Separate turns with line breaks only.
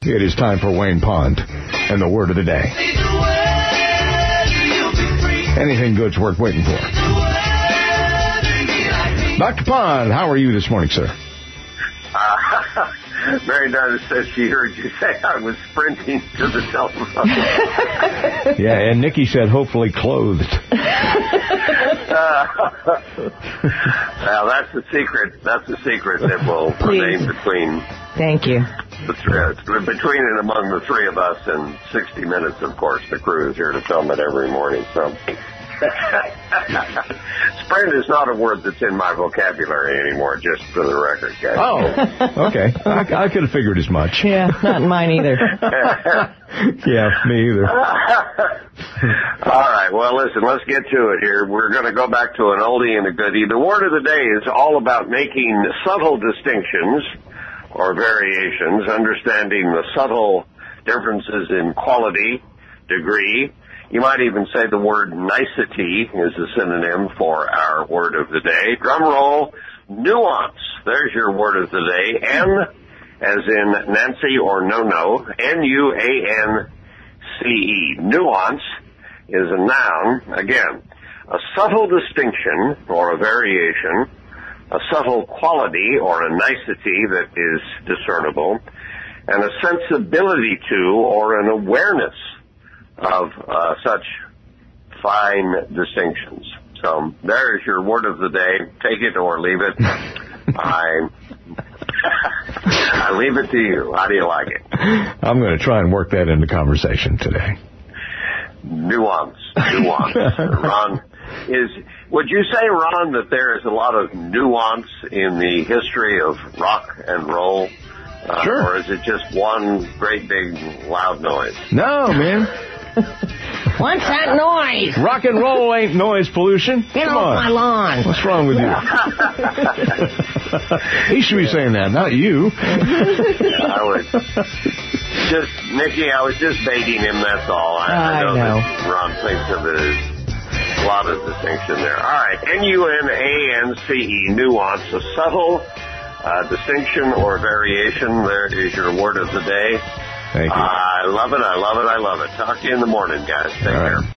It is time for Wayne Pond and the word of the day. Anything good's worth waiting for. Dr. Pond, how are you this morning, sir?
Mary Donna says she heard you say I was sprinting to the telephone.
Yeah, and Nikki said hopefully clothed.
Well, that's the secret. That's the secret that will remain between.
Thank you.
The three, between and among the three of us, and 60 Minutes, of course. The crew is here to film it every morning. So, sprint is not a word that's in my vocabulary anymore. Just for the record, guys.
Oh, okay. I could have figured as much.
Yeah, not mine either.
Yeah, me either.
All right, well, listen, let's get to it here. We're going to go back to an oldie and a goodie. The word of the day is all about making subtle distinctions or variations, understanding the subtle differences in quality, degree. You might even say the word nicety is a synonym for our word of the day. Drum roll, nuance. There's your word of the day. N as in Nancy or no-no, N-U-A-N-C-E. Nuance is a noun. Again, a subtle distinction or a variation, a subtle quality or a nicety that is discernible, and a sensibility to or an awareness of such fine distinctions. So there's your word of the day. Take it or leave it. I leave it to you. How do you like it?
I'm going to try and work that into conversation today.
Nuance. Ron, would you say, Ron, that there is a lot of nuance in the history of rock and roll?
Sure.
Or is it just one great big loud noise?
No, man.
What's that noise?
Rock and roll ain't noise pollution.
Get
Come
off
on.
my lawn.
What's wrong with you? He should be saying that, not you.
I was just baiting him, that's all. I know that Ron thinks of it as a lot of distinction there. All right, N-U-N-A-N-C-E, nuance, a subtle distinction or variation. There is your word of the day.
Thank you.
I love it. Talk to you in the morning, guys. Take care.